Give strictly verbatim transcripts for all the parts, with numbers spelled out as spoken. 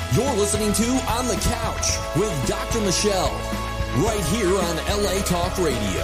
You're listening to On the Couch with Doctor Michelle, right here on L A Talk Radio.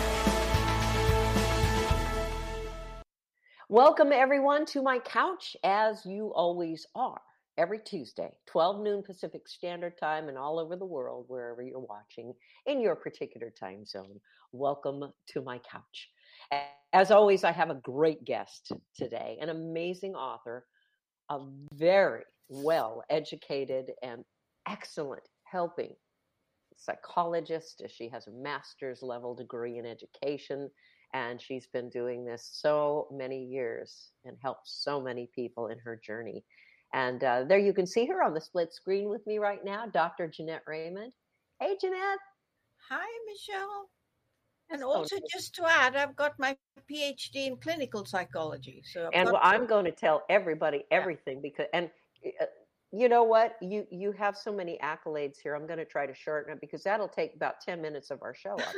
Welcome, everyone, to my couch, as you always are, every Tuesday, twelve noon Pacific Standard Time, and all over the world, wherever you're watching in your particular time zone. Welcome to my couch. As always, I have a great guest today, an amazing author, a very well-educated and excellent helping psychologist. She has a master's level degree in education, and she's been doing this so many years and helped so many people in her journey. And uh, there you can see her on the split screen with me right now, Doctor Jeanette Raymond. Hey, Jeanette. Hi, Michelle. And So also, nice. just to add, I've got my P H D in clinical psychology. So, I've and got well, I'm going to tell everybody everything yeah. because, and uh, you know what, you you have so many accolades here. I'm going to try to shorten it because that'll take about ten minutes of our show up,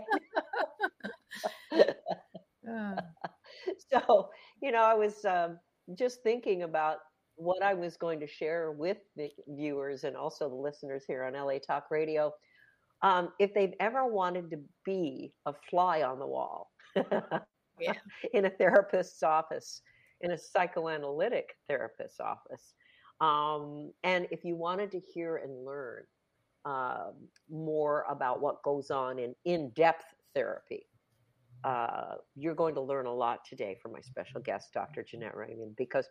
right? uh. So, you know, I was um, just thinking about what I was going to share with the viewers and also the listeners here on L A Talk Radio. Um, if they've ever wanted to be a fly on the wall yeah. in a therapist's office, in a psychoanalytic therapist's office, um, and if you wanted to hear and learn uh, more about what goes on in in-depth therapy, uh, you're going to learn a lot today from my special guest, Doctor Jeanette Raymond, because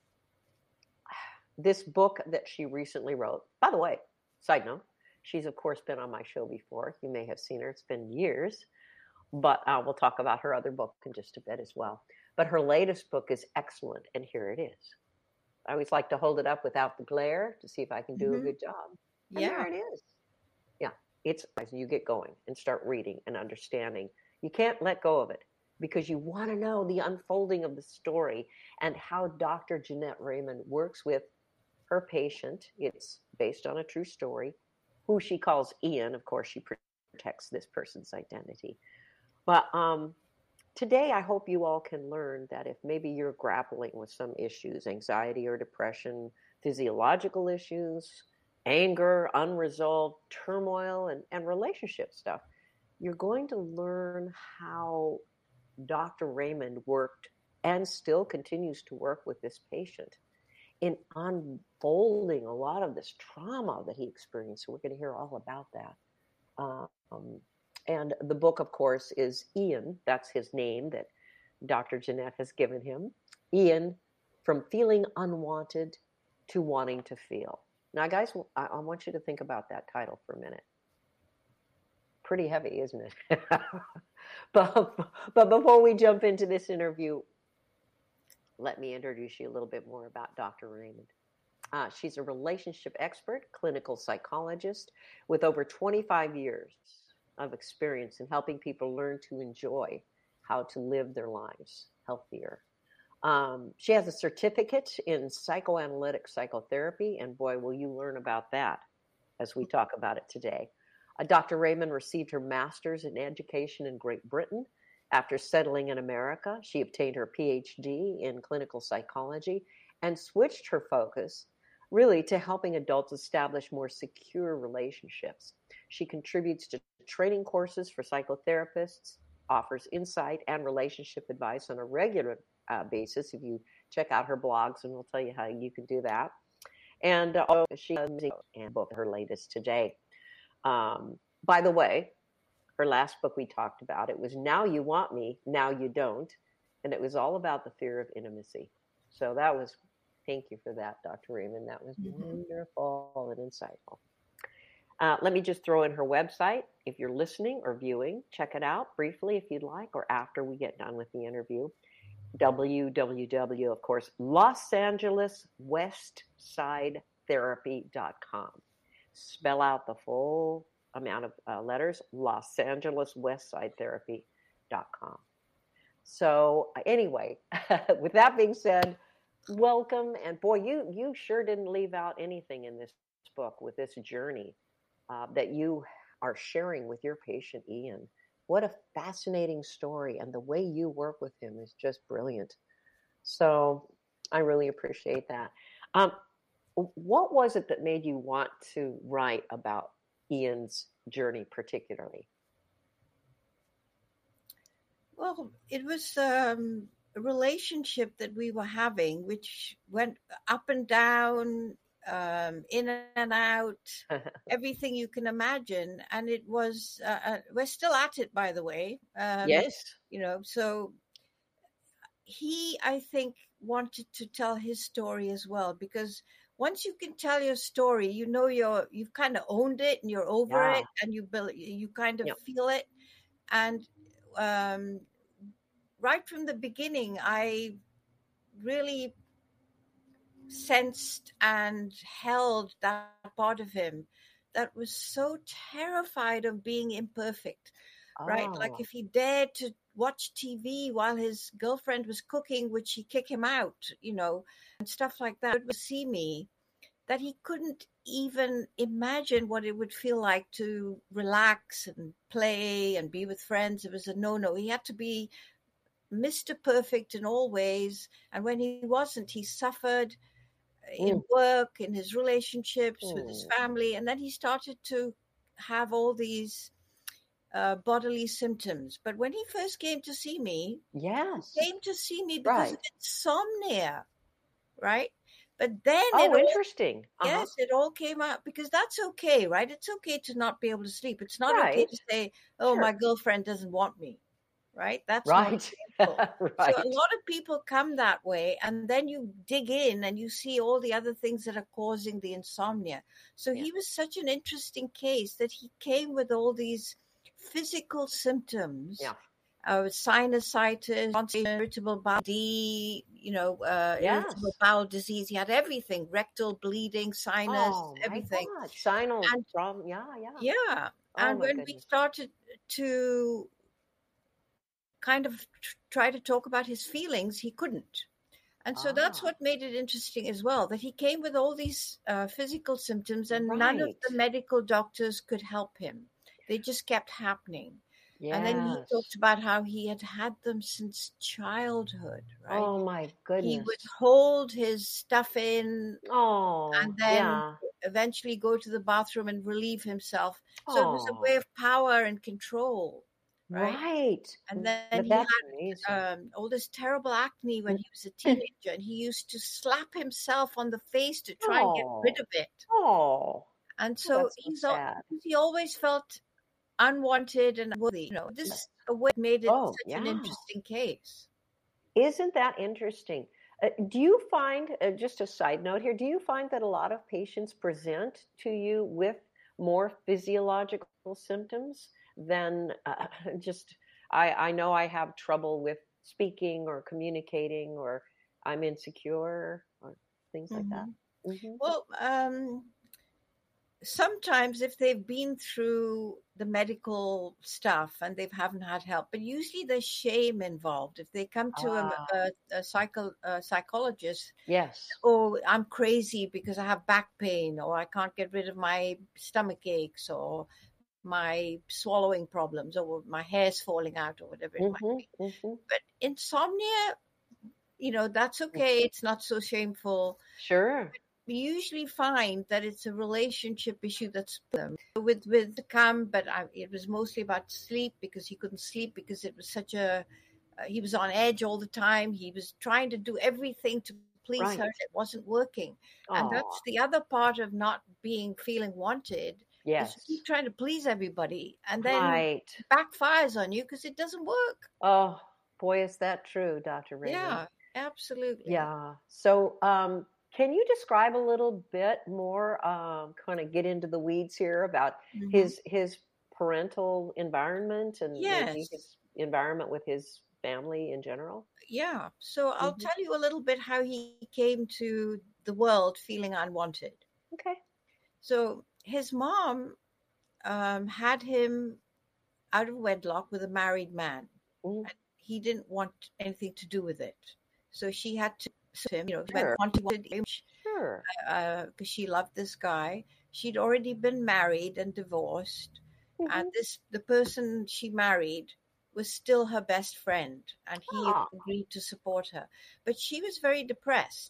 this book that she recently wrote, by the way, side note, she's, of course, been on my show before. You may have seen her. It's been years. But uh, we'll talk about her other book in just a bit as well. But her latest book is excellent, and here it is. I always like to hold it up without the glare to see if I can do mm-hmm. a good job. And yeah. there it is. Yeah, it's as you get going and start reading and understanding. You can't let go of it because you want to know the unfolding of the story and how Doctor Jeanette Raymond works with her patient. It's based on a true story, who she calls Ian. Of course, she protects this person's identity. But um, today, I hope you all can learn that if maybe you're grappling with some issues, anxiety or depression, physiological issues, anger, unresolved turmoil, and, and relationship stuff, you're going to learn how Doctor Raymond worked and still continues to work with this patient in unfolding a lot of this trauma that he experienced. So we're going to hear all about that. Um, and the book, of course, is Ian. That's his name that Doctor Jeanette has given him. Ian, From Feeling Unwanted to Wanting to Feel. Now, guys, I, I want you to think about that title for a minute. Pretty heavy, isn't it? but, but before we jump into this interview, let me introduce you a little bit more about Doctor Raymond. Uh, she's a relationship expert, clinical psychologist with over twenty-five years of experience in helping people learn to enjoy how to live their lives healthier. Um, she has a certificate in psychoanalytic psychotherapy, and boy, will you learn about that as we talk about it today. Uh, Doctor Raymond received her master's in education in Great Britain. After settling in America, she obtained her P H D in clinical psychology and switched her focus really to helping adults establish more secure relationships. She contributes to training courses for psychotherapists, offers insight and relationship advice on a regular uh, basis. If you check out her blogs, and we'll tell you how you can do that. And uh, she has a book, her latest today. Um, by the way, her last book we talked about, it was Now You Want Me, Now You Don't. And it was all about the fear of intimacy. So that was, thank you for that, Doctor Raymond. That was mm-hmm. wonderful and insightful. Uh, let me just throw in her website. If you're listening or viewing, check it out briefly if you'd like, or after we get done with the interview. w w w, of course, Los Angeles West Side Therapy dot com. Spell out the full amount of uh, letters, Los Angeles West Side Therapy dot com. So anyway, with that being said, welcome. And boy, you you sure didn't leave out anything in this book with this journey uh, that you are sharing with your patient, Ian. What a fascinating story. And the way you work with him is just brilliant. So I really appreciate that. Um, what was it that made you want to write about Ian's journey particularly? Well, it was um, a relationship that we were having, which went up and down, um, in and out, everything you can imagine. And it was, uh, uh, we're still at it, by the way. Um, Yes. You know, so he, I think, wanted to tell his story as well, because once you can tell your story, you know, you're, you've kind of owned it and you're over Yeah. it, and you build, you kind of Yep. feel it. And um, right from the beginning, I really sensed and held that part of him that was so terrified of being imperfect, right? Like Oh, if he dared to watch T V while his girlfriend was cooking, would she kick him out, you know, and stuff like that. Would see me, that he couldn't even imagine what it would feel like to relax and play and be with friends. It was a no-no. He had to be Mister Perfect in all ways. And when he wasn't, he suffered in mm, work, in his relationships with his mm. family. And then he started to have all these uh, bodily symptoms. But when he first came to see me, Yes. he came to see me because of Right. insomnia, right? But then it Oh, all, interesting. Uh-huh. yes, it all came out, because that's okay, right? It's okay to not be able to sleep. It's not okay Right. to say, oh, Sure. my girlfriend doesn't want me, right? That's not Right. shameful. So Right. a lot of people come that way, and then you dig in and you see all the other things that are causing the insomnia. So Yeah. he was such an interesting case that he came with all these physical symptoms. Yeah. Uh, sinusitis, irritable bowel disease, you know, uh, Yes. irritable bowel disease. He had everything: rectal bleeding, sinus, Oh my everything. God. Sinal And problem. Yeah, yeah. yeah, Oh and my when we goodness. started to kind of tr- try to talk about his feelings, he couldn't. And so that's Ah, what made it interesting as well, that he came with all these uh, physical symptoms, and none of right. the medical doctors could help him. They just kept happening. And then he Yes. talked about how he had had them since childhood, right? Oh my He goodness. would hold his stuff in Oh, and then yeah. eventually go to the bathroom and relieve himself. So it was a way Oh, of power and control, right? right. And then But he that's had amazing. um, all this terrible acne when he was a teenager, and he used to slap himself on the face to try and get rid Oh, of it. oh, And oh, so that's so he's al- sad. he always felt unwanted and unworthy. You know, this Yes. a way made it Oh, such an yeah. interesting case. Isn't that interesting? Uh, do you find, uh, just a side note here, do you find that a lot of patients present to you with more physiological symptoms than uh, just, I, I know I have trouble with speaking or communicating, or I'm insecure, or things like that? Mhm. Mm-hmm. Well, um, sometimes if they've been through the medical stuff and they haven't had help, but usually there's shame involved. If they come to a, Ah, a, a, psycho, a psychologist, yes. oh, I'm crazy because I have back pain, or I can't get rid of my stomach aches, or my swallowing problems, or my hair's falling out, or whatever it might Mm-hmm. be. Mm-hmm. But insomnia, you know, that's okay. It's not so shameful. Sure. We usually find that it's a relationship issue that's them with with the come, but I, it was mostly about sleep, because he couldn't sleep because it was such a uh, he was on edge all the time. He was trying to do everything to please Right. her, and it wasn't working. And Oh, that's the other part of not being feeling wanted. yes. Is you keep trying to please everybody, and then Right. it backfires on you because it doesn't work. Oh, boy, is that true, Doctor Raymond. Yeah, absolutely. Yeah. So, um, can you describe a little bit more, um, kind of get into the weeds here about Mhm. his his parental environment and maybe Yes. his environment with his family in general? Yeah. So I'll Mhm. tell you a little bit how he came to the world feeling unwanted. Okay. So his mom um, had him out of wedlock with a married man. Mm, And he didn't want anything to do with it. So she had to sue him, you know, sure. when she wanted him, Sure. because uh, she loved this guy. She'd already been married and divorced. Mhm. And this the person she married was still her best friend, and he Ah, agreed to support her. But she was very depressed,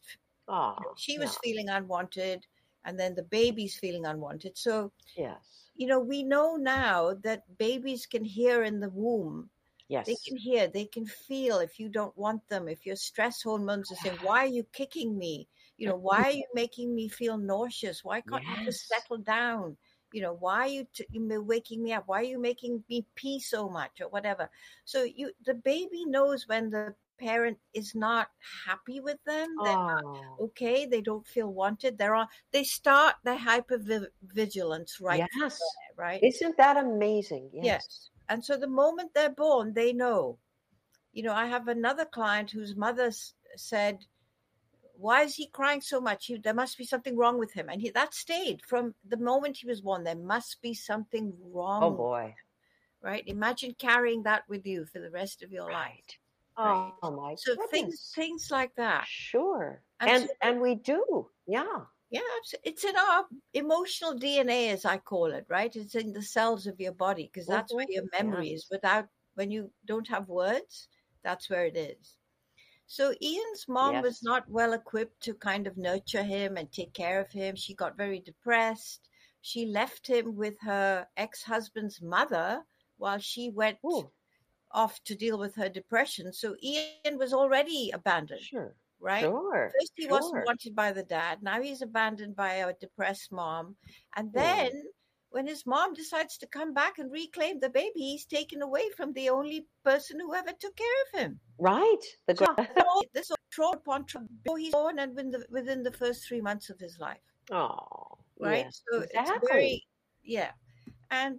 Oh, You know, she yeah. was feeling unwanted, and then the baby's feeling unwanted. So, Yes. you know, we know now that babies can hear in the womb. They Yes. can hear, they can feel if you don't want them, if your stress hormones are saying, why are you kicking me? You know, why are you making me feel nauseous? Why can't you just Yes. settle down? You know, why are you, t- you waking me up? Why are you making me pee so much or whatever? So you, the baby knows when the parent is not happy with them. They're not Oh, okay. They don't feel wanted. They're on, they start their hypervigilance right from yes. there, right? Isn't that amazing? Yes. Yes. And so the moment they're born, they know. You know, I have another client whose mother s- said, why is he crying so much? He, there must be something wrong with him. And he, that stayed from the moment he was born. There must be something wrong, Oh, boy. right? Imagine carrying that with you for the rest of your life, Right. right? Oh, my So things, goodness. things like that. Sure. And And so, and we do. Yeah. yeah, it's, it's in our emotional D N A, as I call it, right? It's in the cells of your body because that's where Mhm. your memory Yes. is. Without, when you don't have words, that's where it is. So Ian's mom was Yes. not well equipped to kind of nurture him and take care of him. She got very depressed. She left him with her ex-husband's mother while she went Ooh, off to deal with her depression. So Ian was already abandoned, sure. right? Sure. First he wasn't Sure. wanted by the dad. Now he's abandoned by a depressed mom. And Hmm. then when his mom decides to come back and reclaim the baby, he's taken away from the only person who ever took care of him. Right. The So gra- this is trauma upon trauma. He's born and within the, within the first three months of his life, Oh, right? yes. So it's Exactly. very, yeah. And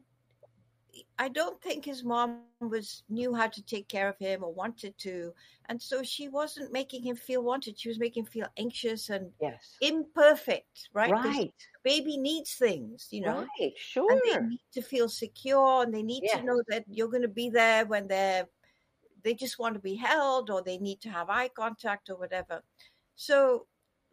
I don't think his mom was knew how to take care of him or wanted to, and so she wasn't making him feel wanted. She was making him feel anxious and Yes. imperfect, right? Because Right. baby needs things, you know, Right. and they Sure. need to feel secure, and they need Yes. to know that you're going to be there when they're they just want to be held, or they need to have eye contact or whatever. So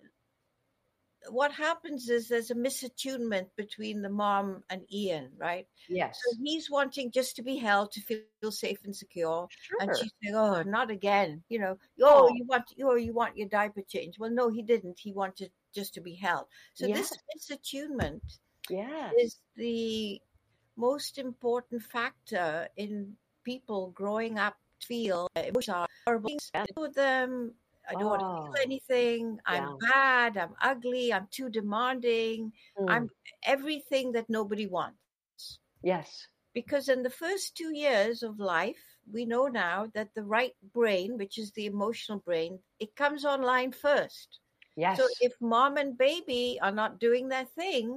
what happens is there's a misattunement between the mom and Ian, right? Yes. So he's wanting just to be held, to feel safe and secure, and Sure. she's saying, "Oh, not again!" You know, oh, Oh, you want, oh, you want your diaper changed. Well, no, he didn't. He wanted just to be held. So yes. this misattunement Yes. is the most important factor in people growing up to feel emotional horrible things Yes. with them. I don't want to feel Oh, anything. I'm yeah. bad. I'm ugly. I'm too demanding. Hmm. I'm everything that nobody wants. Yes. Because in the first two years of life, we know now that the right brain, which is the emotional brain, it comes online first. Yes. So if mom and baby are not doing their thing,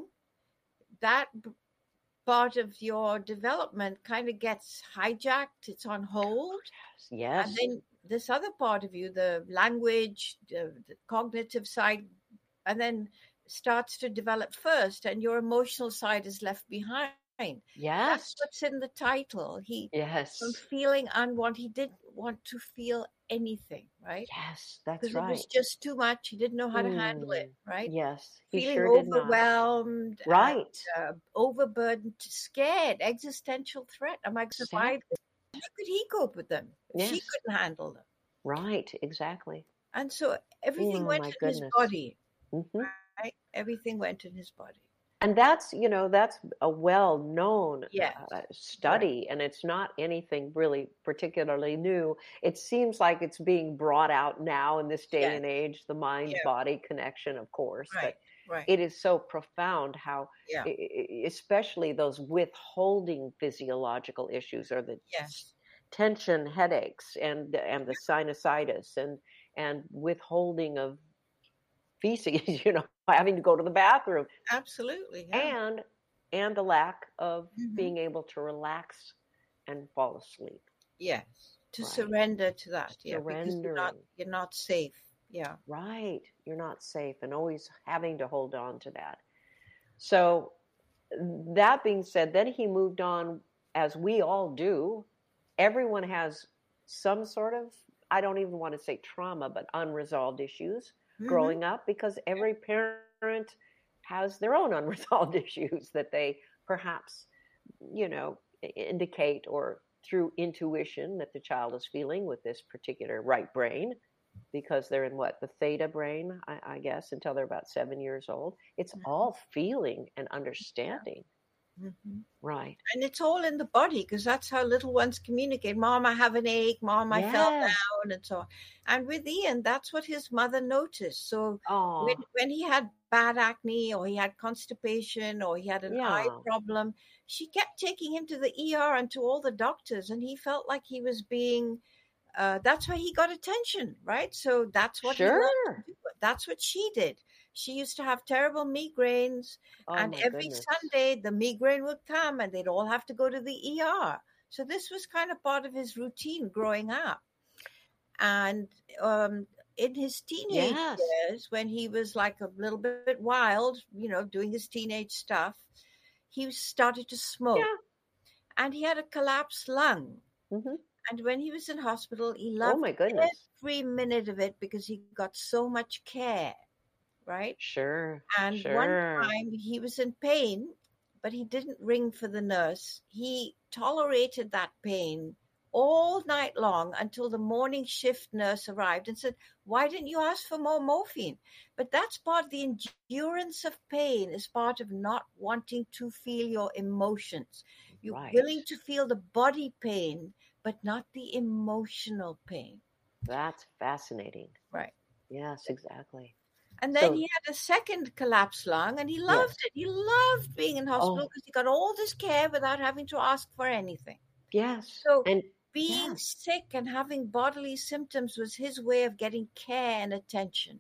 that b- part of your development kind of gets hijacked. It's on hold. Yes. And then this other part of you, the language, the, the cognitive side, and then starts to develop first, and your emotional side is left behind. That's Yes. what's in the title. He, Yes. from feeling unwanted, he didn't want to feel anything, right? Yes. That's Because it right. was just too much. He didn't know how to handle Hmm. it, right? Yes. He Feeling sure did not. overwhelmed, and, Right. uh, overburdened, scared, existential threat. Am I going to survive Exactly. this? How could he cope with them if she Yes. couldn't handle them? Right. Exactly. And so everything Oh, went my in his goodness. body, Hmm. right? Everything went in his body. And that's, you know, that's a well-known Yes, uh, right. study, and it's not anything really particularly new. It seems like it's being brought out now in this day Yes. and age, the Yeah. mind-body connection, of course, Right. but Right. it is so profound how, Yeah. e- e- especially those withholding physiological issues, or the Yes. tension headaches and and the sinusitis and and withholding of feces, you know, having to go to the bathroom, Absolutely. Yeah. and and the lack of Mhm. being able to relax and fall asleep. Yes. To Right. surrender to that. Yeah. Because you're not Surrendering. you're not safe. Yeah. Right. You're not safe, and always having to hold on to that. So that being said, then he moved on, as we all do. Everyone has some sort of, I don't even want to say trauma, but unresolved issues Mhm. growing up, because every parent has their own unresolved issues that they perhaps, you know, i- indicate, or through intuition, that the child is feeling with this particular right brain. because they're in what, the theta brain, I, I guess, until they're about seven years old. It's Mhm. all feeling and understanding. Mhm. Right. And it's all in the body because that's how little ones communicate. Mom, I have an ache. Mom, I fell Yes. down, and so on. And with Ian, that's what his mother noticed. So Oh, when, when he had bad acne or he had constipation or he had an eye yeah. problem, she kept taking him to the E R and to all the doctors, and he felt like he was being, uh, that's why he got attention, right? So that's what he loved to Sure. do. That's what she did. She used to have terrible migraines, Oh, and my every goodness. Sunday the migraine would come and they'd all have to go to the E R. So this was kind of part of his routine growing up. And um, in his teenage Yes. years, when he was like a little bit wild, you know, doing his teenage stuff, he started to smoke. Yeah. And he had a collapsed lung. Hmm. And when he was in hospital, he Oh, loved my goodness. every minute of it because he got so much care, right? Sure. And Sure. one time he was in pain, but he didn't ring for the nurse. He tolerated that pain all night long until the morning shift nurse arrived and said, why didn't you ask for more morphine? But that's part of the endurance of pain, is part of not wanting to feel your emotions. You're Right. willing to feel the body pain, but not the emotional pain. That's fascinating. Right. Yes, exactly. And then So, he had a second collapsed lung, and he loved yes. it. He loved being in hospital Oh, because he got all this care without having to ask for anything. yes. So And being yes. sick and having bodily symptoms was his way of getting care and attention.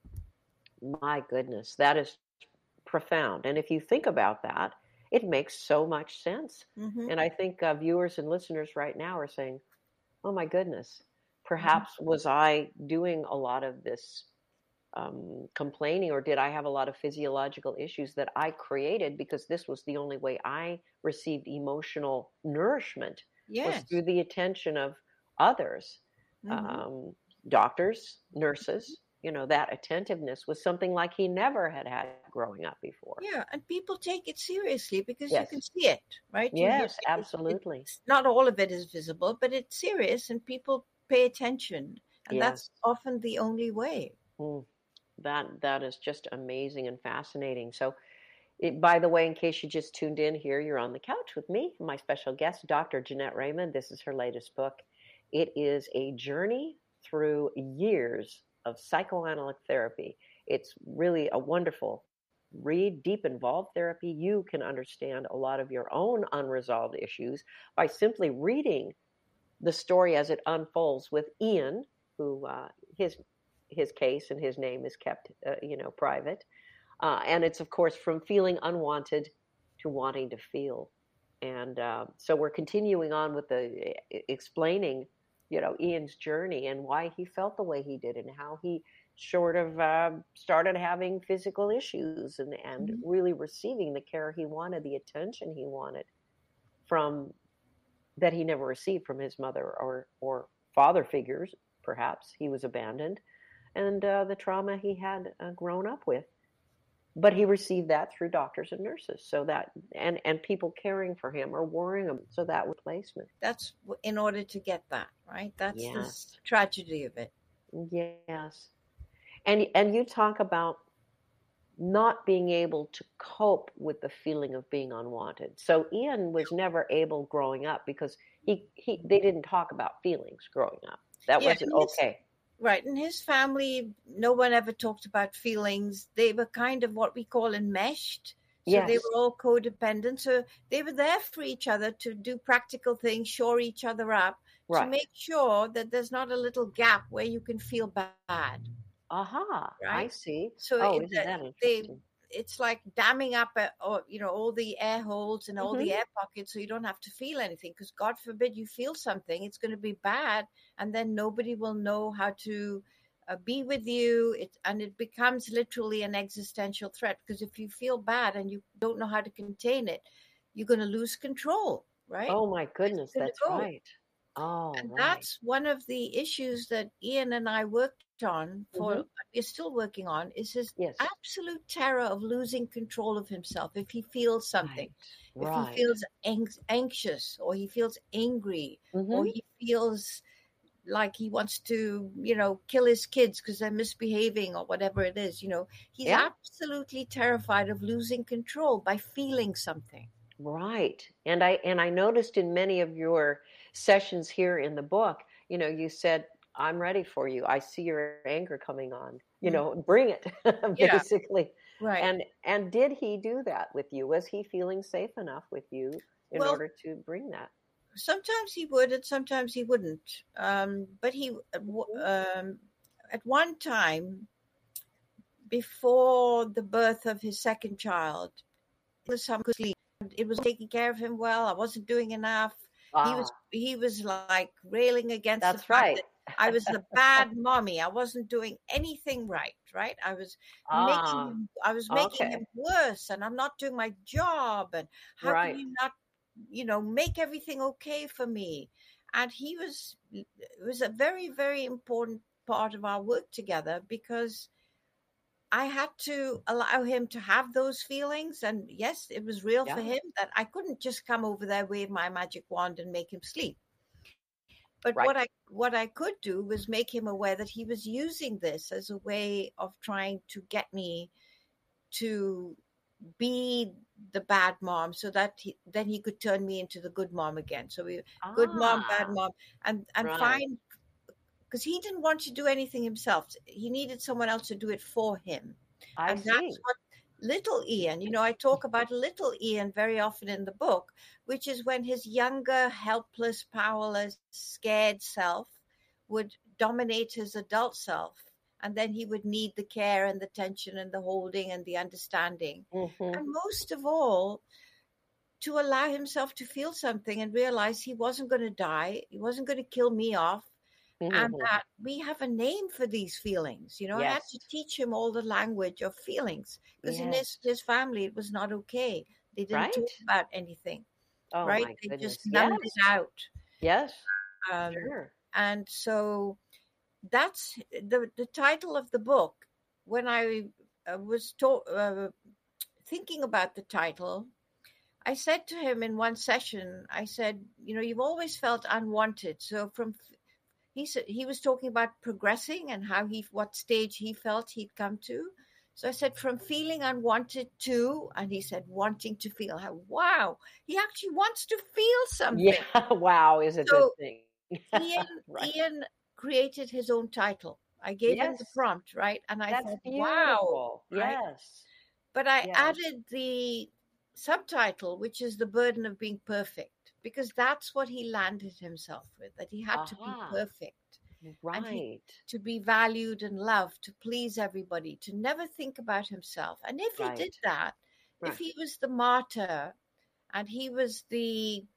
My goodness, that is profound. And if you think about that, it makes so much sense. Mm-hmm. And I think uh, viewers and listeners right now are saying, oh my goodness, Mm-hmm. perhaps was I doing a lot of this um, complaining, or did I have a lot of physiological issues that I created because this was the only way I received emotional nourishment, was Yes. through the attention of others, Mm-hmm. um, doctors, nurses. You know, that attentiveness was something like he never had had growing up before. Yeah, and people take it seriously because you Yes. can see it, right? You, you, Yes, it, it, absolutely. it's not all of it is visible, but it's serious, and people pay attention, and that's Yes. often the only way. Mm, that that is just amazing and fascinating. So, it, by the way, in case you just tuned in here, you're on the couch with me, my special guest, Doctor Jeanette Raymond. This is her latest book. It is a journey through years of psychoanalytic therapy. It's really a wonderful read, deep involved therapy. You can understand a lot of your own unresolved issues by simply reading the story as it unfolds with Ian, who uh, his his case and his name is kept, uh, you know, private. Uh, and it's, of course, from feeling unwanted to wanting to feel. And uh, so we're continuing on with the explaining, you know, Ian's journey and why he felt the way he did and how he sort of uh, started having physical issues and, and Mhm. really receiving the care he wanted, the attention he wanted from that he never received from his mother or, or father figures. Perhaps he was abandoned, and uh, the trauma he had uh, grown up with. But he received that through doctors and nurses, so that and and people caring for him or worrying him, so that replacement. That's w- in order to get that, right? That's the Yes. s- tragedy of it. Yes, and and you talk about not being able to cope with the feeling of being unwanted. So Ian was never able growing up because he he they didn't talk about feelings growing up. That Yeah, wasn't and his, okay. right. In his family, no one ever talked about feelings. They were kind of what we call enmeshed. So they Yes, were all codependent. So they were there for each other to do practical things, shore each other up, to right. make sure that there's not a little gap where you can feel bad, Aha, I right? see. So Oh, it, isn't that they, interesting? it's like damming up, uh, or you know, all the air holes and all Hmm. the air pockets, so you don't have to feel anything. Because God forbid you feel something, it's going to be bad, and then nobody will know how to uh, be with you. It and it becomes literally an existential threat. Because if you feel bad and you don't know how to contain it, you're going to lose control, right? Oh my goodness, Gonna that's go. right. Oh, And right. that's one of the issues that Ian and I worked on for, Hmm. we're still working on, is his Yes. absolute terror of losing control of himself. If he feels something, Right. if Right. he feels ang- anxious, or he feels angry, or Hmm. he feels like he wants to, you know, kill his kids because they're misbehaving or whatever it is. You know, he's Yeah. absolutely terrified of losing control by feeling something. Right. And I and I noticed in many of your sessions here in the book, you know, you said, I'm ready for you. I see your anger coming on. You know, bring it, Yeah. basically. Right. And and did he do that with you? Was he feeling safe enough with you in Well, order to bring that? sometimes he would and sometimes he wouldn't. Um, but he, um, at one time, before the birth of his second child, it was some good sleep. It was taking care of him well. I wasn't doing enough. Ah, He was he was like railing against that's the fact right. that I was a bad mommy. I wasn't doing anything right. Right. I was making Ah, him. I was making okay. him worse, and I'm not doing my job. And how Right. can you not, you know, make everything okay for me? And he was. It was a very very important part of our work together because I had to allow him to have those feelings. And yes, it was real for Yeah. him that I couldn't just come over there, wave my magic wand and make him sleep. But Right. what I what I could do was make him aware that he was using this as a way of trying to get me to be the bad mom so that he, then he could turn me into the good mom again. So we good mom, bad Ah, mom, and and right. find, because he didn't want to do anything himself. He needed someone else to do it for him. I And see. that's what little Ian, you know, I talk about little Ian very often in the book, which is when his younger, helpless, powerless, scared self would dominate his adult self. And then he would need the care and the attention and the holding and the understanding. Mhm. And most of all, to allow himself to feel something and realize he wasn't going to die. He wasn't going to kill me off. And Mhm. that we have a name for these feelings. You know, I had Yes. to teach him all the language of feelings because in his, Yes. his family, it was not okay. They didn't talk Right. about anything, Oh right? my They goodness. just numbed Yes. it out. Yes. Um, Sure. and so that's the, the title of the book. When I uh, was to, uh, thinking about the title, I said to him in one session, I said, you know, you've always felt unwanted. So from He said he was talking about progressing and how he, what stage he felt he'd come to. So I said, from feeling unwanted to, and he said, wanting to feel. How, wow, he actually wants to feel something. Yeah. Wow is a good So thing. Ian, Right. Ian created his own title. I gave him the Yes. prompt, right? And I That's thought, wow, beautiful. right? Yes. But I Yes. added the subtitle, which is The Burden of Being Perfect, because that's what he landed himself with, that he had to be Aha. perfect. And he, Right. to be valued and loved, to please everybody, to never think about himself. And if he Right. did that, if Right. he was the martyr and he was the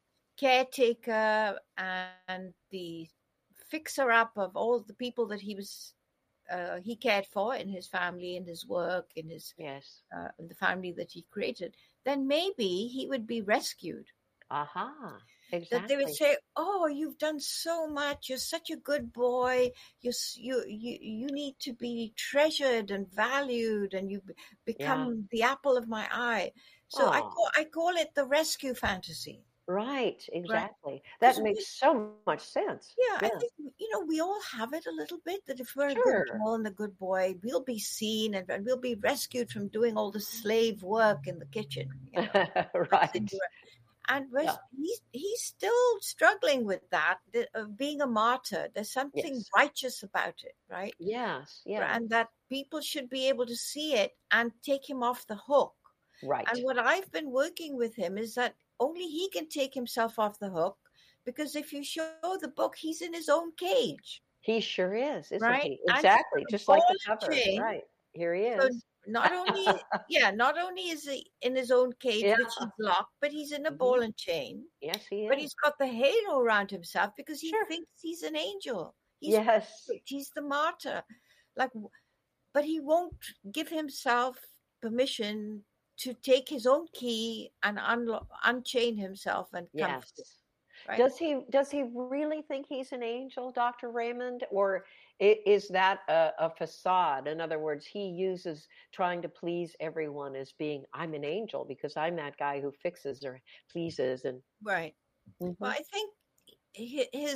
caretaker and the fixer-up of all the people that he was, uh, he cared for in his family, in his work, in his Yes. uh, in the family that he created, then maybe he would be rescued. Aha. That they would Exactly. say, "Oh, you've done so much. You're such a good boy. You you you you need to be treasured and valued, and you become Yeah. the apple of my eye." So I Oh, call I call it the rescue fantasy, right. right? Exactly. Because That we, makes so much sense. yeah, I Yes. think you know we all have it a little bit. That if we're a good Sure. girl and a good boy, we'll be seen and, and we'll be rescued from doing all the slave work in the kitchen. You know, Right. and we're, Yeah. he's he's still struggling with that th- of being a martyr. There's something Yes. righteous about it, right? Yes. Yeah. And that people should be able to see it and take him off the hook. Right. And what I've been working with him is that only he can take himself off the hook, because if you show the book, he's in his own cage, He sure is, isn't right? he? And he's Exactly. got a Just ball like the and cover. chain. Right. Here he So is. not only, yeah, not only is he in his own cage, Yeah. which he's locked, but he's in a Mhm. ball and chain. Yes, he But is. he's got the halo around himself because he Sure. thinks he's an angel. He's Yes. perfect. He's the martyr. Like, but he won't give himself permission to take his own key and unlo- unchain himself and come free. Yes. Right? Does he does he really think he's an angel, Doctor Raymond, or i- is that a, a facade? In other words, he uses trying to please everyone as being, I'm an angel because I'm that guy who fixes or pleases and Right. Mhm. Well, I think hi- his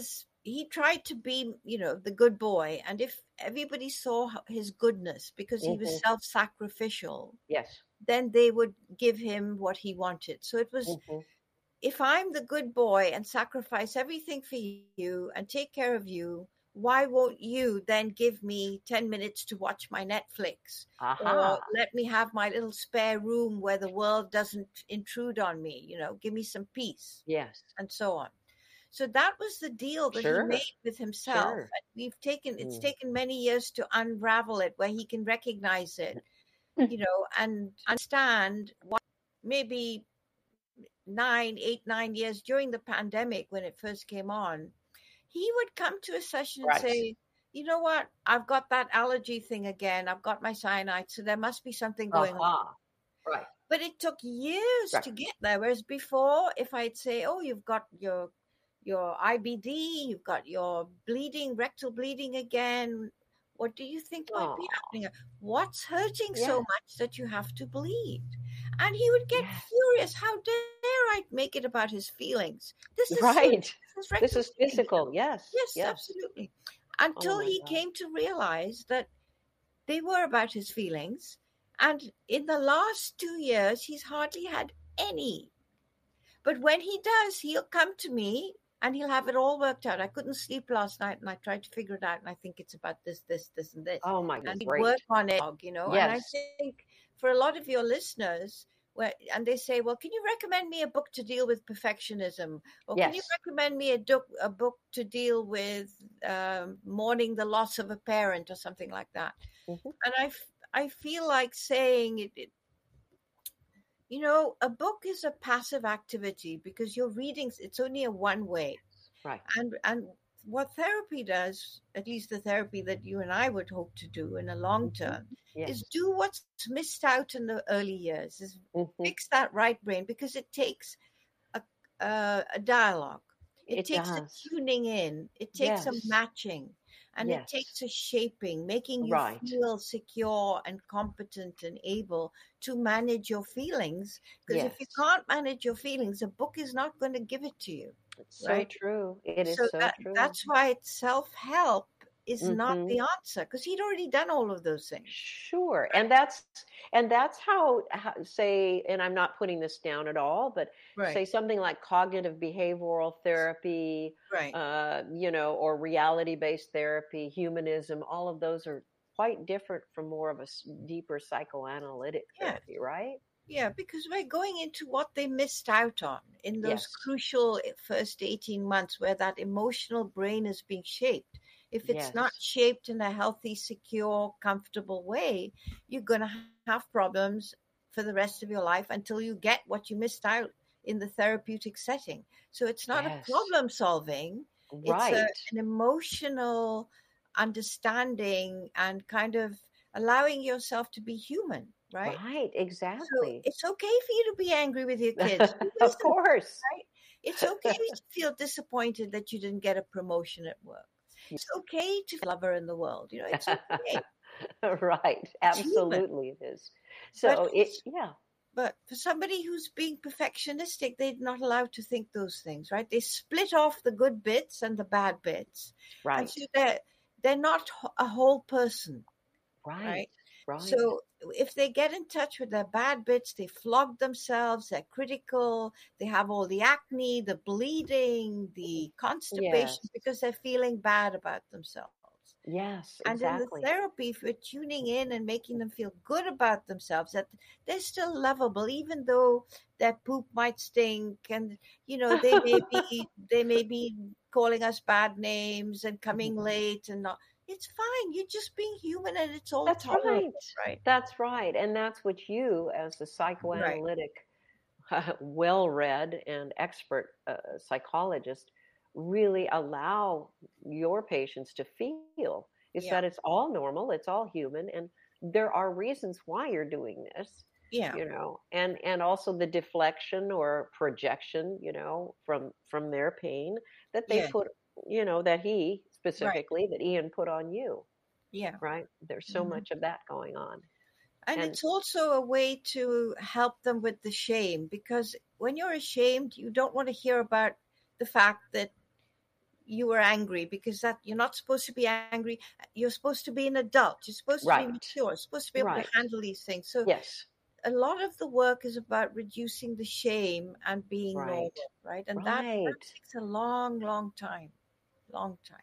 he tried to be, you know, the good boy. And if everybody saw his goodness because he was Mhm. self-sacrificial, Yes. then they would give him what he wanted. So it was, Mhm. if I'm the good boy and sacrifice everything for you and take care of you, why won't you then give me ten minutes to watch my Netflix, or Aha. let me have my little spare room where the world doesn't intrude on me, you know, give me some peace, Yes. and so on. So that was the deal that he Sure. made with himself. Sure. And we've taken, it's Mm. taken many years to unravel it, where he can recognize it, you know, and understand what maybe nine, eight, nine years during the pandemic when it first came on, he would come to a session and Right. say, you know what, I've got that allergy thing again. I've got my cyanide, so there must be something going on. Aha. Right. But it took years Right. to get there. Whereas before, if I'd say, oh, you've got your your I B D, you've got your bleeding, rectal bleeding again, what do you think might be Oh. happening? What's hurting so Yeah. much that you have to bleed? And he would get Yes. furious. How dare I make it about his feelings? This is Right. serious. This is rectal This is bleeding. physical. Yes. Yes, Yes. absolutely. Oh Until my he God. came to realize that they were about his feelings. And in the last two years, he's hardly had any. But when he does, he'll come to me and he'll have it all worked out. I couldn't sleep last night and I tried to figure it out. And I think it's about this, this, this, and this. Oh my And God. we Great. work on it, you know. And I Yes. think for a lot of your listeners, where, and they say, well, can you recommend me a book to deal with perfectionism? Or can you Yes. recommend me a, do- a book to deal with um, mourning the loss of a parent or something like that? Mhm. And I, f- I feel like saying, it, it, you know, a book is a passive activity because you're reading, it's only a one way. Right. And, and what therapy does, at least the therapy that you and I would hope to do in a long Mhm. term, Yes. is do what's missed out in the early years, is Mhm. fix that right brain, because it takes a, a, a dialogue. It, It takes does. a tuning in. It takes Yes. a matching. And Yes. it takes a shaping, making you Right. feel secure and competent and able to manage your feelings. Because if you Yes. can't manage your feelings, a book is not going to give it to you. It's so Right? true. It is So so that true. that's why it's self-help is not Mhm. the answer, because he'd already done all of those things. Sure. And that's and that's how, how say, and I'm not putting this down at all, but Right. say something like cognitive behavioral therapy, Right. uh, you know, or reality-based therapy, humanism, all of those are quite different from more of a s- deeper psychoanalytic Yeah. therapy, right? Yeah, because we're going into what they missed out on in those Yes. crucial first eighteen months where that emotional brain is being shaped. If it's not Yes. shaped in a healthy, secure, comfortable way, you're going to have problems for the rest of your life until you get what you missed out in the therapeutic setting. So it's not a Yes. problem solving, it's Right. a, an emotional understanding and kind of allowing yourself to be human, right? Right. So Exactly. it's okay for you to be angry with your kids. Who Of isn't, course. right? It's okay to feel disappointed that you didn't get a promotion at work. It's okay to feel lover in the world. You know, it's okay. Right. It's human. Absolutely it is. But, So it yeah. but for somebody who's being perfectionistic, they're not allowed to think those things, right? They split off the good bits and the bad bits. And Right. so they're, they're not h- a whole person, Right. right? Right. So if they get in touch with their bad bits, they flog themselves, they're critical, they have all the acne, the bleeding, the constipation, Yes. because they're feeling bad about themselves. Yes, And in the exactly. therapy, if we're tuning in and making them feel good about themselves, that they're still lovable, even though their poop might stink, and you know they may be they may be calling us bad names and coming late and not. It's fine. You're just being human, and it's all That's tolerable, right. right? That's right. And that's what you, as a Right. psychoanalytic, well-read and expert uh, psychologist, really allow your patients to feel is Yeah. that it's all normal, it's all human, and there are reasons why you're doing this. Yeah. You know, and and also the deflection or projection, you know, from from their pain that they Yeah. put, you know, that he Right. specifically that Ian put on you, Yeah. right? There's so Mhm. much of that going on. And And it's also a way to help them with the shame, because when you're ashamed, you don't want to hear about the fact that you were angry, because that you're not supposed to be angry. You're supposed to be an adult. You're supposed Right. to be mature. You're supposed to be able Right. to handle these things. So Yes. a lot of the work is about reducing the shame and being Right. normal, right? And that, that Right. takes a long, long time, long time.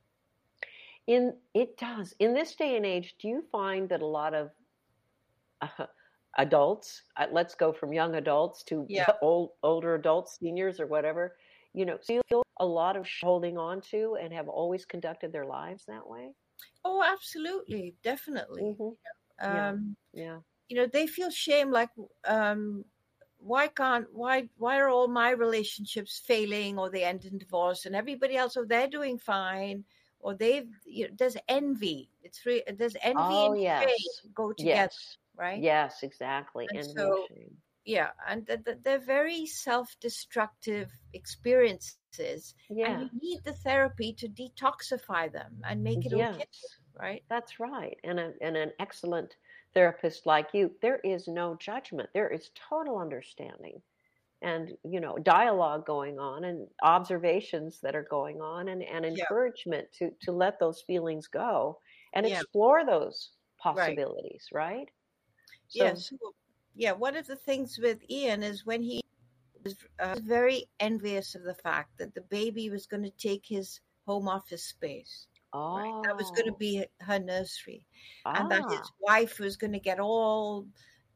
In it does. In this day and age, do you find that a lot of uh, adults, uh, let's go from young adults to Yeah. old older adults, seniors or whatever, you know, feel a lot of holding on to and have always conducted their lives that way? Oh, absolutely, definitely. Hmm. Yeah. Um, Yeah. you know, they feel shame, like, um, why can't why why are all my relationships failing, or they end in divorce, and everybody else, oh, they're doing fine, or they've, you know, there's envy. It's re, there's envy Oh, and yes. shame go together, Yes. right? Yes, exactly. And Envy and so, shame. yeah, and th- th- they're very self-destructive experiences, and Yeah. you need the therapy to detoxify them and make it okay, Yes. right? That's right. And, a, and an excellent therapist like you, there is no judgment. There is total understanding and, you know, dialogue going on and observations that are going on and, and Yeah, encouragement to, to let those feelings go and yeah, explore those right. possibilities, right? Yeah, So, so yeah, one of the things with Ian is when he was uh, very envious of the fact that the baby was going to take his home office space. Right, that was going to oh, be her nursery, and that his ah, wife was going to get all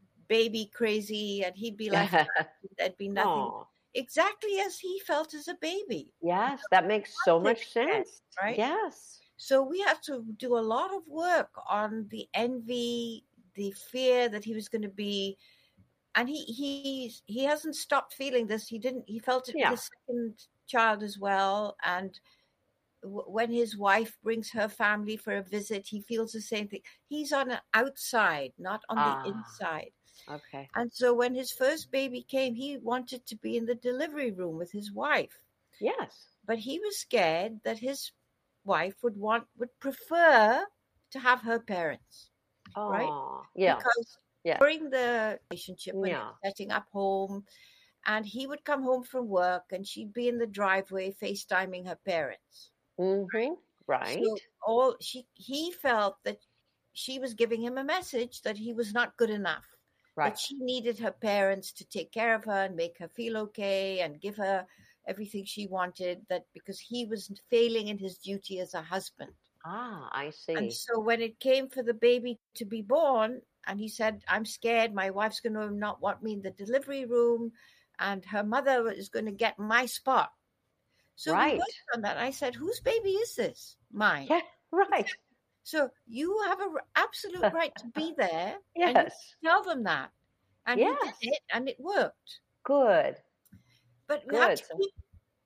baby crazy, and he'd be left out. There'd be nothing, oh, exactly as he felt as a baby. yes, that makes so Wanted much again, sense. right? Yes. So we had to do a lot of work on the envy, the fear that he was going to be, and he he he hasn't stopped feeling this. He didn't. He felt it with Yeah. his second child as well, and w- when his wife brings her family for a visit, he feels the same thing. He's on the outside, not on Ah, the inside. okay. And so when his first baby came, he wanted to be in the delivery room with his wife, Yes. but he was scared that his wife would want would prefer to have her parents, right? Oh, yeah. Because Yeah. during the relationship, when they Yeah. were setting up home, and he would come home from work and she'd be in the driveway FaceTiming her parents. Mm-hmm. Right. So all she he felt that she was giving him a message that he was not good enough. Right. That she needed her parents to take care of her and make her feel okay and give her everything she wanted, that because he was failing in his duty as a husband. Ah, I And see. so when it came for the baby to be born, and he said, I'm scared my wife's going to not want me in the delivery room, and her mother is going to get my spot. So we Right. worked on that. I said, whose baby is this? Mine. Yeah. Right. So you have an absolute right to be there, and you Yes. tell them that. And Yes. he did it, and it worked. Good. But we had Good. to So, keep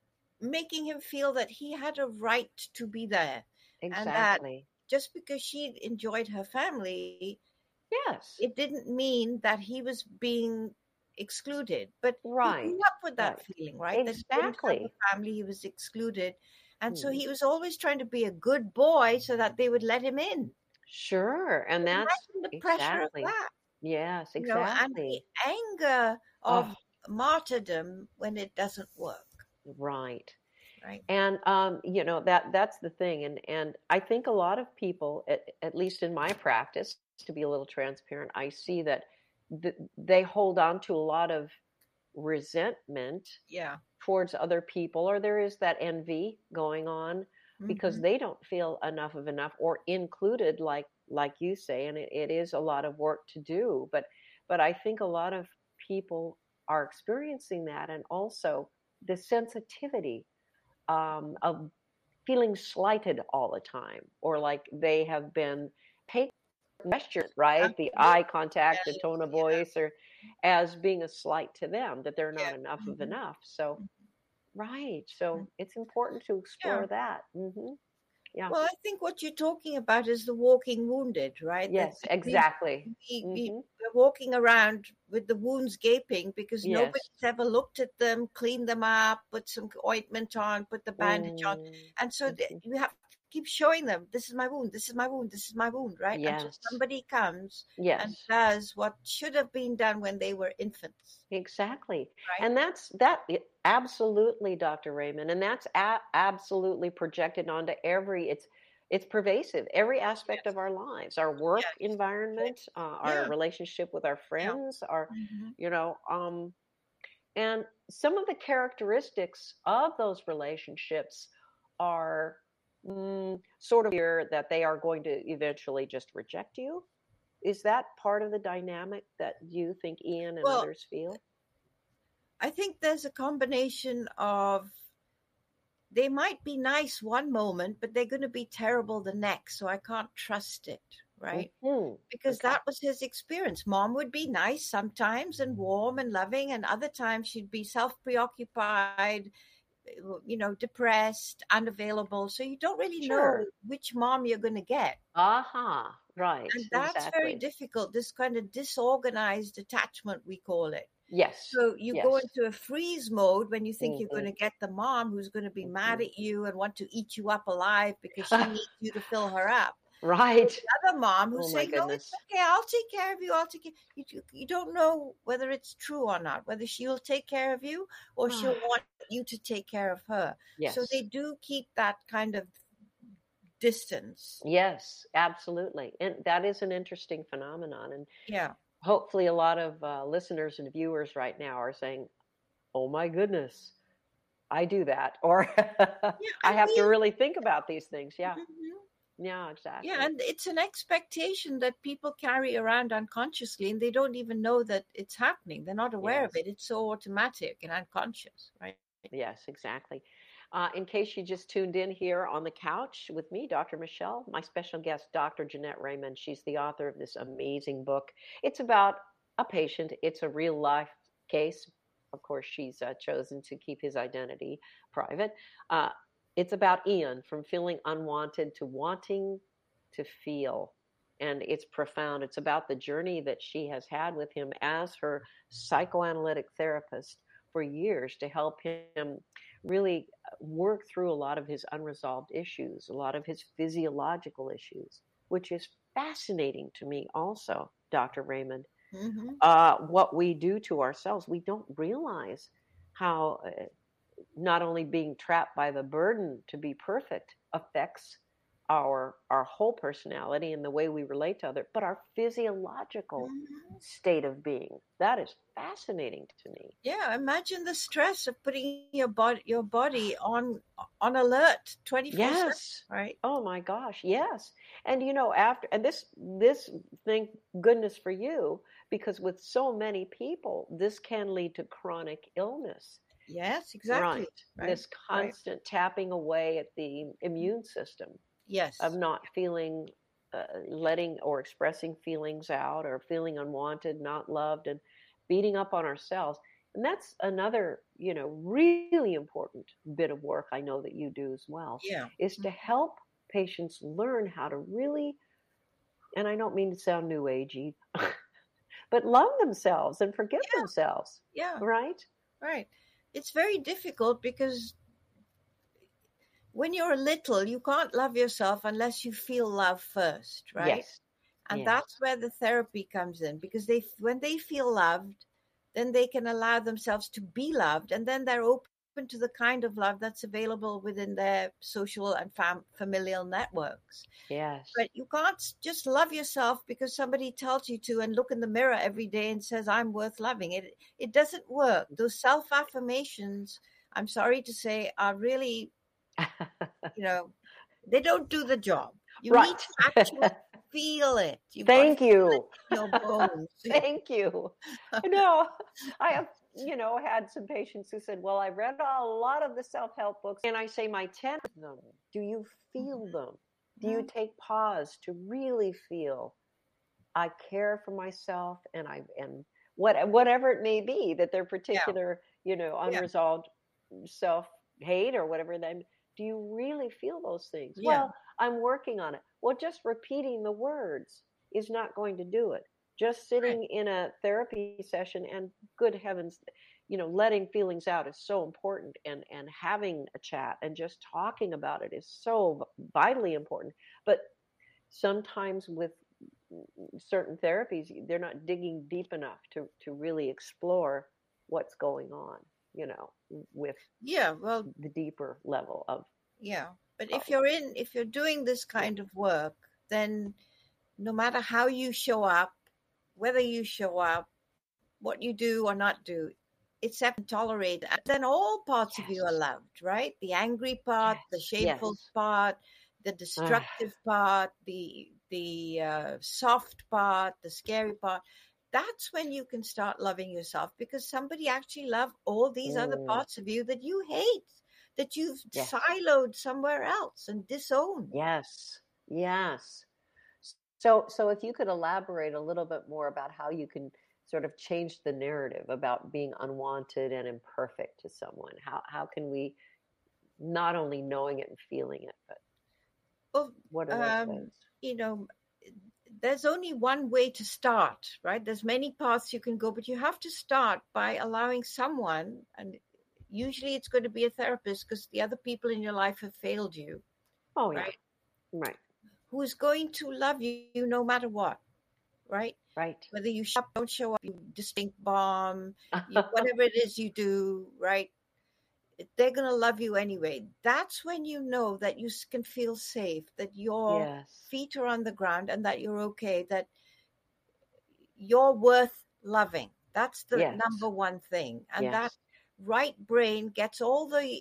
making him feel that he had a right to be there, and that exactly. just because she enjoyed her family, Yes. it didn't mean that he was being excluded. But he Right. grew up with that Right. feeling, right? That he didn't have Exactly. a family, he was excluded. And so Hmm. he was always trying to be a good boy so that they would let him in. Sure. And that's Imagine the pressure exactly. of that, Yes, you know, and the exactly. anger of Oh, martyrdom when it doesn't work, right. right? And um, you know, that that's the thing. And and I think a lot of people, at, at least in my practice, to be a little transparent, I see that th- they hold on to a lot of resentment Yeah. towards other people, or there is that envy going on because Mhm. they don't feel enough of enough or included, like like you say, and it, it is a lot of work to do. But but I think a lot of people are experiencing that, and also the sensitivity um, of feeling slighted all the time, or like they have been paid gesture, right? The Absolutely. eye contact, the Yes. tone of Yeah. voice, or as being a slight to them, that they're Yeah. not enough of Mhm. enough. So, Mhm. right. So it's important to Yeah. explore that. Hmm. Yeah. Well, I think what you're talking about is the walking wounded, right? That Yes, we, exactly. we, we, Hmm. we're walking around with the wounds gaping because Yes. nobody's ever looked at them, cleaned them up, put some ointment on, put the bandage on. Mm. And so the, Mhm. you have to keep showing them, this is my wound, this is my wound, this is my wound, right? Yes. Until somebody comes Yes. and does what should have been done when they were infants. Exactly. Right. And that's that absolutely, Doctor Raymond. And that's a- absolutely projected onto every, it's, it's pervasive, every aspect Yes. of our lives, our work Yes. environment, uh, our Yeah. relationship with our friends, our, hmm you know, um, and some of the characteristics of those relationships are mm, sort of fear that they are going to eventually just reject you. Is that part of the dynamic that you think Ian and Well, others feel? I think there's a combination of they might be nice one moment, but they're going to be terrible the next. So I can't trust it, right? Mm-hmm. Because Okay. that was his experience. Mom would be nice sometimes and warm and loving, and other times she'd be self preoccupied, you know, depressed, unavailable. So you don't really know Sure. which mom you're going to get. Aha. Right. And that's very Exactly. difficult, this kind of disorganized attachment, we call it. Yes. So you Yes. go into a freeze mode when you think you're Mhm. going to get the mom who's going to be mad Mhm. at you and want to eat you up alive because she needs you to fill her up. Right. The other mom who's Oh my saying, "No, it's goodness. okay. I'll take care of you. I'll take care." You, you- you don't know whether it's true or not, whether she'll take care of you or she'll want you to take care of her. Yes. So they do keep that kind of distance. Yes, absolutely. And that is an interesting phenomenon. And Yeah. hopefully a lot of uh, listeners and viewers right now are saying, oh my goodness, I do that. Or I I have to mean- really think about these things. Yeah. Mhm. Yeah, exactly. Yeah, and it's an expectation that people carry around unconsciously, and they don't even know that it's happening. They're not aware of Yes. it. It's so automatic and unconscious, right? Yes, exactly. Uh, in case you just tuned in here on the couch with me, Doctor Michelle, my special guest, Doctor Jeanette Raymond. She's the author of this amazing book. It's about a patient. It's a real life case. Of course, she's uh, chosen to keep his identity private. Uh, it's about Ian, from feeling unwanted to wanting to feel. And it's profound. It's about the journey that she has had with him as her psychoanalytic therapist for years to help him really work through a lot of his unresolved issues, a lot of his physiological issues, which is fascinating to me also, Doctor Raymond. Mm-hmm. Uh, what we do to ourselves, we don't realize how uh, not only being trapped by the burden to be perfect affects our our whole personality and the way we relate to others, but our physiological Mm-hmm. state of being. That is fascinating to me. Yeah, imagine the stress of putting your body your body on on alert twenty-four seven, Yes. right? Oh my gosh, yes. And you know, after and this this thank goodness for you, because with so many people, this can lead to chronic illness. Yes, exactly. Right. Right. This Right. constant tapping away at the immune system Yes. of not feeling, uh, letting or expressing feelings out, or feeling unwanted, not loved, and beating up on ourselves. And that's another, you know, really important bit of work I know that you do as well, Yeah. is to help patients learn how to really, and I don't mean to sound new agey, but love themselves and forgive Yeah. themselves, Yeah. right? Right. It's very difficult because when you're little, you can't love yourself unless you feel love first, right? Yes. And Yes. that's where the therapy comes in, because they, when they feel loved, then they can allow themselves to be loved, and then they're open to the kind of love that's available within their social and fam- familial networks. Yes. But you can't s- just love yourself because somebody tells you to, and look in the mirror every day and says, I'm worth loving. It it doesn't work. Those self-affirmations, I'm sorry to say, are really, you know, they don't do the job. You Right. need to actually feel it. You've Thank got to feel it you. in your bones. Thank you. No, I have, you know, had some patients who said, well, I read a lot of the self-help books, and I say my ten of them. Do you feel them? Do you take pause to really feel, I care for myself, and I, and what, whatever it may be that their particular, you know, Yeah. unresolved self-hate or whatever, then do you really feel those things? Yeah. Well, I'm working on it. Well, just repeating the words is not going to do it. Just sitting in a therapy session, and good heavens, you know, letting feelings out is so important, and and having a chat and just talking about it is so vitally important. But sometimes with certain therapies, they're not digging deep enough to to really explore what's going on, you know, with Yeah, well, the deeper level of, yeah. But if of you're in, if you're doing this yeah. kind of work, then no matter how you show up, whether you show up, what you do or not do, accept and tolerate. And then all parts of you are Yes. loved, right? The angry part, the Yes. shameful Yes. part, the Ah, destructive part, the the uh, soft part, the scary part. That's when you can start loving yourself, because somebody actually loved all these other mm, parts of you that you hate, that you've yes. siloed somewhere else and disowned. Yes. Yes. So, so if you could elaborate a little bit more about how you can sort of change the narrative about being unwanted and imperfect to someone, how how can we not only knowing it and feeling it, but Well, what are those um, ways? you know, there's only one way to start, right? There's many paths you can go, but you have to start by allowing someone, and usually it's going to be a therapist because the other people in your life have failed you, Oh yeah, right? right, Who is going to love you no matter what, right? right. Whether you show up, don't show up, you distinct bomb, you, whatever it is you do, right? They're going to love you anyway. That's when you know that you s- can feel safe, that your Yes, feet are on the ground and that you're okay, that you're worth loving. That's the yes, number one thing. And that yes. right brain gets all the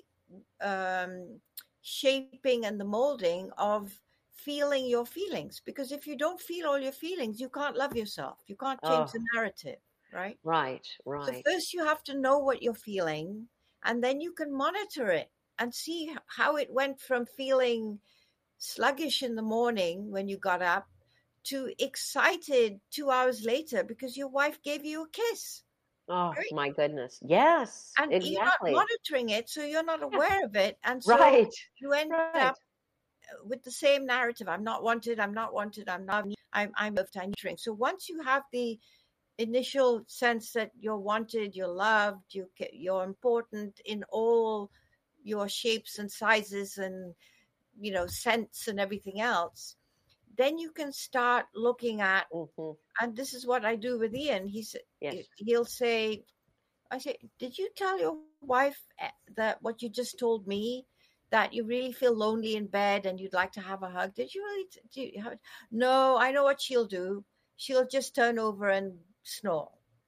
um, shaping and the molding of feeling your feelings. Because if you don't feel all your feelings, you can't love yourself. You can't change Oh, the narrative, right? right, So right. first you have to know what you're feeling, and then you can monitor it and see h- how it went from feeling sluggish in the morning when you got up to excited two hours later because your wife gave you a kiss, Oh right? my goodness. Yes, And you're not exactly. monitoring it, so you're not Yeah, aware of it. And so right, you end right. up with the same narrative. I'm not wanted. I'm not wanted. I'm not, I'm, I'm loved. I'm nurturing. So once you have the initial sense that you're wanted, you're loved, you, ca- you're important in all your shapes and sizes and, you know, scents and everything else, then you can start looking at, Hmm. and this is what I do with Ian. He's Yes. he'll say, I say, did you tell your wife eh, that what you just told me, that you really feel lonely in bed and you'd like to have a hug? Did you really? t- Do you have, no, I know what she'll do. She'll just turn over and snore.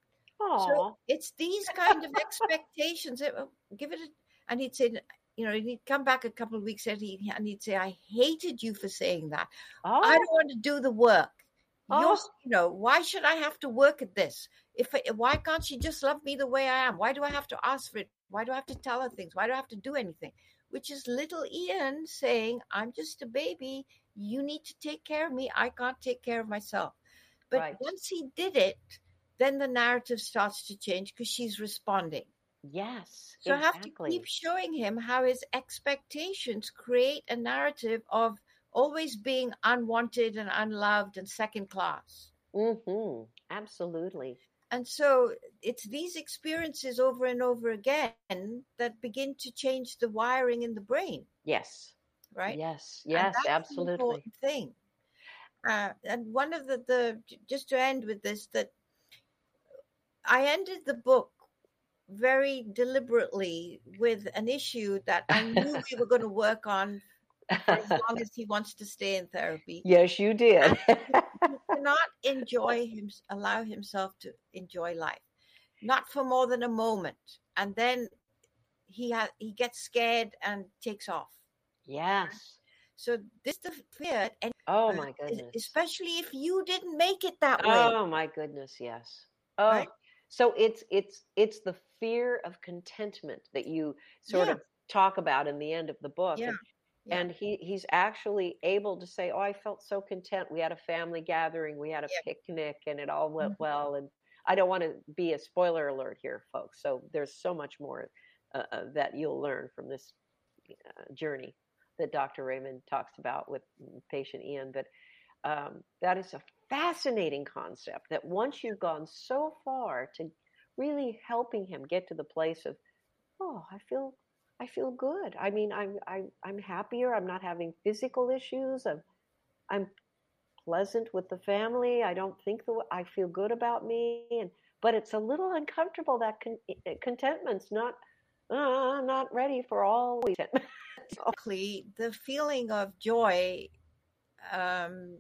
So Oh, it's these kind of expectations. eh, uh, Give it, a, and he'd say, you know, he'd come back a couple of weeks later, he- and he'd say, I hated you for saying that. I oh, don't want to do the work. You're, oh, you know, why should I have to work at this? If why can't she just love me the way I am? Why do I have to ask for it? Why do I have to tell her things? Why do I have to do anything? Which is little Ian saying, I'm just a baby. You need to take care of me. I can't take care of myself. But right. once he did it, then the narrative starts to change because she's responding. Yes, So I have to keep exactly. showing him how his expectations create a narrative of always being unwanted and unloved and second class. Hmm. Absolutely. And so it's these experiences over and over again that begin to change the wiring in the brain, Yes, right? yes, And yes, that's the absolutely. important thing. Uh, and one of the, the, just to end with this, that I ended the book very deliberately with an issue that I knew we were going to work on for as long as he wants to stay in therapy. Yes, you did. He, he cannot enjoy him, allow himself to enjoy life, not for more than a moment, and then he ha- he gets scared and takes off. Yes. So this is the fear, and Oh uh, my goodness. especially if you didn't make it that way, Oh my goodness, yes. Oh, right? so it's it's it's the fear of contentment that you sort Yeah, of talk about in the end of the book. yeah, And yeah, and he he's actually able to say, "Oh, I felt so content. We had a family gathering, we had a yeah. picnic, and it all went Mhm. well." And I don't want to be a spoiler alert here, folks. So there's so much more uh, uh, that you'll learn from this uh, journey that Doctor Raymond talks about with patient Ian. But um, that is a fascinating concept that once you've gone so far to really helping him get to the place of, oh, I feel, I feel good. I mean, I'm, I'm, I'm happier. I'm not having physical issues. I'm, I'm pleasant with the family. I don't think the, I feel good about me. And, but it's a little uncomfortable. That con, contentment's not, uh, I'm not ready for all contentment. Exactly. The feeling of joy, um,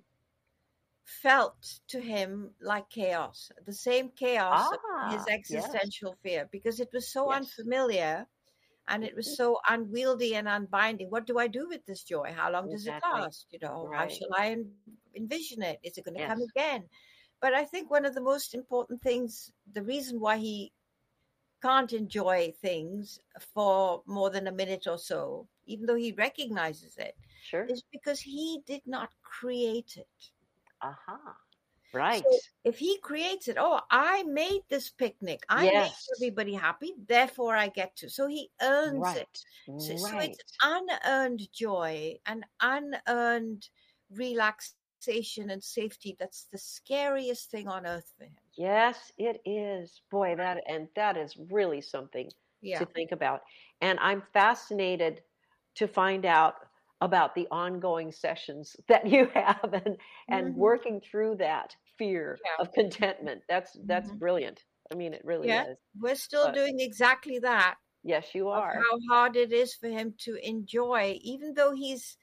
felt to him like chaos, the same chaos Ah, of his existential yes. fear, because it was so Yes. unfamiliar and it was so unwieldy and unbinding. What do I do with this joy? How long does Exactly. it last? You know, how Right. shall I en- envision it? Is it going to Yes. come again? But I think one of the most important things, the reason why he can't enjoy things for more than a minute or so, even though he recognizes it, Sure. is because he did not create it. Aha. Right. So if he creates it, oh, I made this picnic. I Yes. made everybody happy. Therefore, I get to. So he earns Right. it. So, so Right. it's unearned joy and unearned relaxation and safety. That's the scariest thing on earth for him. Yes, it is. Boy, that and that is really something Yeah. to think about. And I'm fascinated to find out about the ongoing sessions that you have and and Mhm. working through that fear Yeah. of contentment. That's that's Mhm. brilliant. I mean, it really Yeah. is. We're still But doing exactly that. yes, you Of are. how hard it is for him to enjoy, even though he's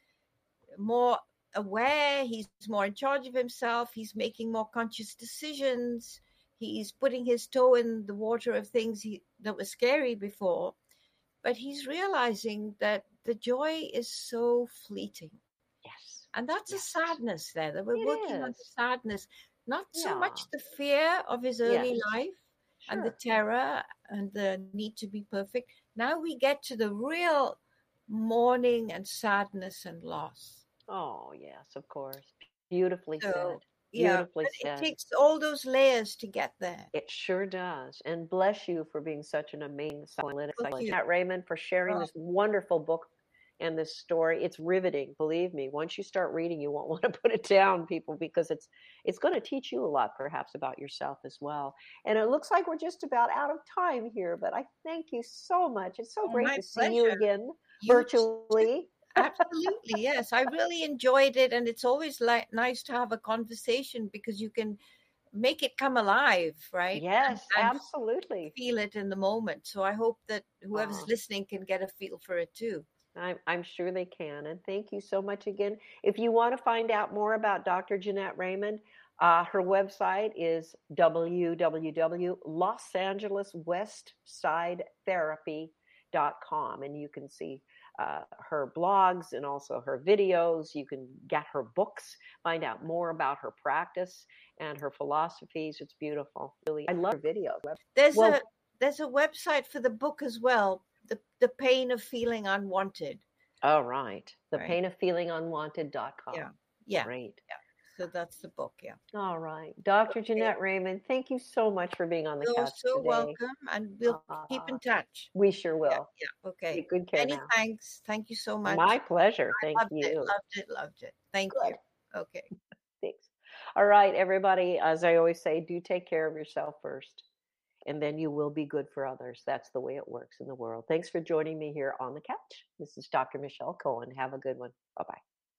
more aware, he's more in charge of himself, he's making more conscious decisions, he's putting his toe in the water of things he, that were scary before, but he's realizing that the joy is so fleeting. Yes. And that's Yes. a sadness there, that we're It working on the is. sadness, not so Yeah. much the fear of his early Yes. life and the Sure. terror and the need to be perfect. Now we get to the real mourning and sadness and loss. Oh, yes, of course. Beautifully So, said. yeah, Beautifully but it said. takes all those layers to get there. It sure does. And bless you for being such an amazing psychoanalytic Thank psychologist. you. Matt Raymond, for sharing Oh. this wonderful book and this story. It's riveting, believe me. Once you start reading, you won't want to put it down, people, because it's it's going to teach you a lot, perhaps, about yourself as well. And it looks like we're just about out of time here, but I thank you so much. It's so Oh, great my to see you pleasure. again You virtually. Absolutely, yes. I really enjoyed it, and it's always like nice to have a conversation because you can make it come alive, right? Yes, And, and absolutely. feel it in the moment. So I hope that whoever's Aw. listening can get a feel for it too. I'm, I'm sure they can. And thank you so much again. If you want to find out more about Doctor Jeanette Raymond, uh, her website is w w w dot los angeles west side therapy dot com. And you can see uh, her blogs and also her videos. You can get her books, find out more about her practice and her philosophies. It's beautiful. Really, I love her videos. There's Well- a there's a website for the book as well. The the pain of feeling unwanted. Oh, right. The Right. pain of feeling unwanted dot com. Yeah. Yeah. Great. So that's the book. Yeah. All right. Doctor Okay. Jeanette Raymond, thank you so much for being on the You're couch so today. welcome, and we'll keep in Uh, touch. we sure Yeah. will. Yeah. Okay. Take good care Many now. thanks. Thank you so much. My pleasure. I Thank loved you. it. Loved it. Loved it. Thank Good. you. Okay. Thanks. All right, everybody. As I always say, do take care of yourself first, and then you will be good for others. That's the way it works in the world. Thanks for joining me here on the couch. This is Doctor Michelle Cohen. Have a good one. Bye-bye.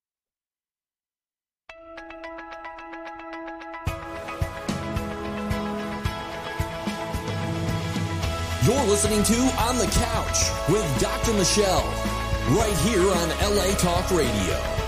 You're listening to On the Couch with Doctor Michelle, right here on L A Talk Radio.